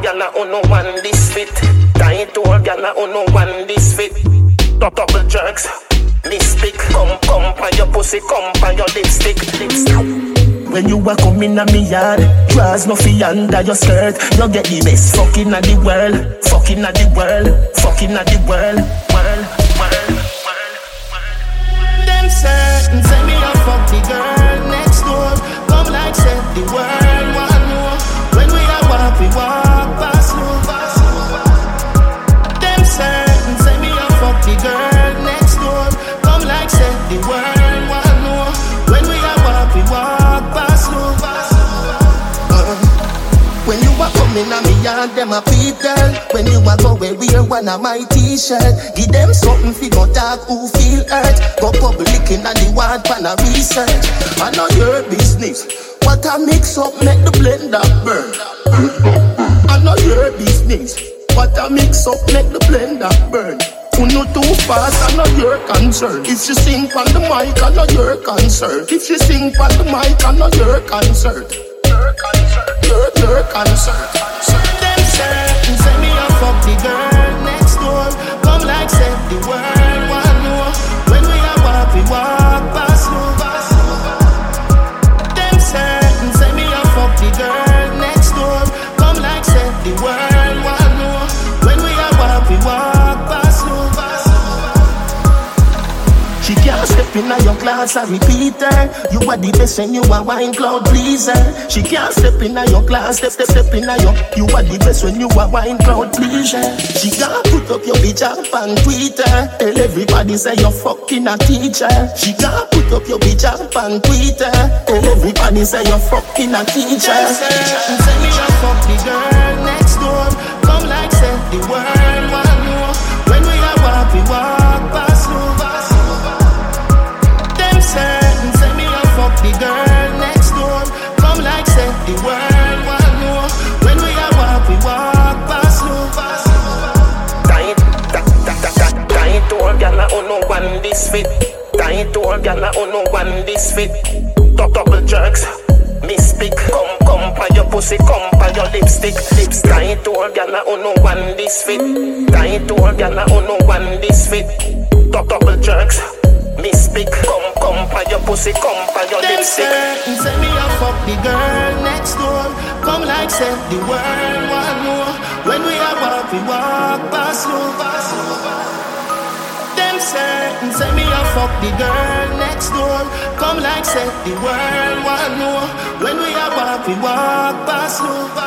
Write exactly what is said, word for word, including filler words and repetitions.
gyal a uno one this fit. Tight to a gyal a uno one this fit. Top double jerks, mistake. Come, come, by your pussy, come, by your lipstick, lipstick. When you a come in a me yard, draws no fi under your skirt. You get the best fucking of the world, fucking of the world, fucking of the world, world, world, world, world. Them certain say me a fuck the girl next door. Come like say the world want know. When we a walk, we walk past you. Them certain say me a fuck the girl next door. Come like say the world want know. When we a walk, we walk past you. Uh, when you a coming a me yard, them a peep girl. When you a go where wear one of my t-shirt, give them something fi go talk who feel hurt. Go publicing and the word pan a research. I know your business. What a mix up make the blender burn. I know your business. What a mix up make the blender burn. You know too fast, I know your concern. If she sing on the mic, I know your concern. If she sing on the mic, I know your concern. Your concern, your, your concern. Them certain say me a fuck the girl next door. Come like say the world want know. When we a walk, we walk past you. Them certain say me a fuck the girl next door. Come like say the world want know. When we a walk, we walk past you. She can't step in your class, I repeat her. You are the best when you are wine cloud pleaser. She can't step in your class, step, step, step in your. You are the best when you are wine cloud pleaser. She can't put up your bitch up on Twitter. Tell everybody say you're fucking a teacher. She can't put up your bitch up on Twitter. Tell everybody say you're fucking a teacher. Say me a fuck the girl next door. Come like say the world want know. When we are walk, we walk past you. Certain say me a fuck the girl next door. Come like say the world want know. When we a walk, we walk past you. Tight, tight, tight, tight, tight to a gyal a uno one this fit. Tight to a gyal a uno one this fit. Top double jerks, mistake. Come, come by your pussy, come by your lipstick, lips. Tight to a gyal a uno one this fit. Tight to a gyal a uno one this fit. Top double jerks. Mistake, come, come, by your pussy, come, by your them lipstick. Them say me a fuck the girl next door. Come like say the world want know. When we a walk, we walk past you. Them certain say me a fuck the girl next door. Come like say the world want know. When we a walk, we walk past you.